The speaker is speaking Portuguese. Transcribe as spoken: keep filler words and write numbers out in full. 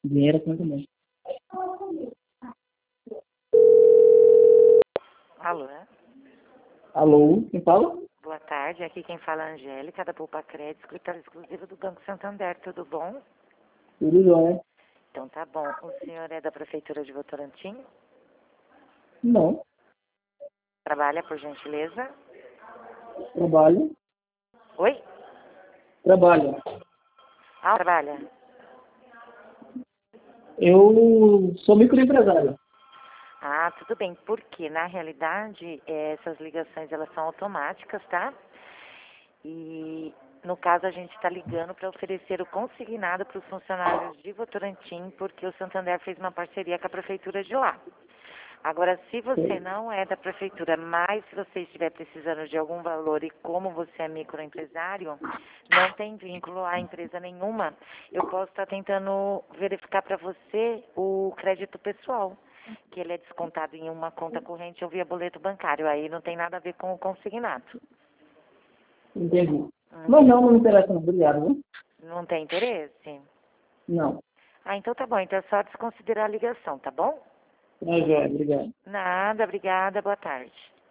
Dinheiro é também. Alô? Alô, quem fala? Boa tarde, aqui quem fala é a Angélica, da Poupa Crédito, escritório exclusivo do Banco Santander, tudo bom? Tudo jóia? Então tá bom. O senhor é da Prefeitura de Votorantim? Não. Trabalha, por gentileza? Trabalho. Oi? Trabalho. Ah, trabalha. Eu sou microempresário. Ah, tudo bem, porque na realidade eh, essas ligações elas são automáticas, tá? E no caso a gente está ligando para oferecer o consignado para os funcionários de Votorantim, porque o Santander fez uma parceria com a prefeitura de lá. Agora, se você não é da prefeitura, mas se você estiver precisando de algum valor e como você é microempresário, não tem vínculo a empresa nenhuma, eu posso estar tentando verificar para você o crédito pessoal, que ele é descontado em uma conta corrente ou via boleto bancário. Aí não tem nada a ver com o consignado. Entendi. Hum, Mas não, não me interessa, não. Obrigado, viu? Não tem interesse? Não. Ah, então tá bom. Então é só desconsiderar a ligação, tá bom? Tá jóia, obrigado. Nada, obrigada, boa tarde.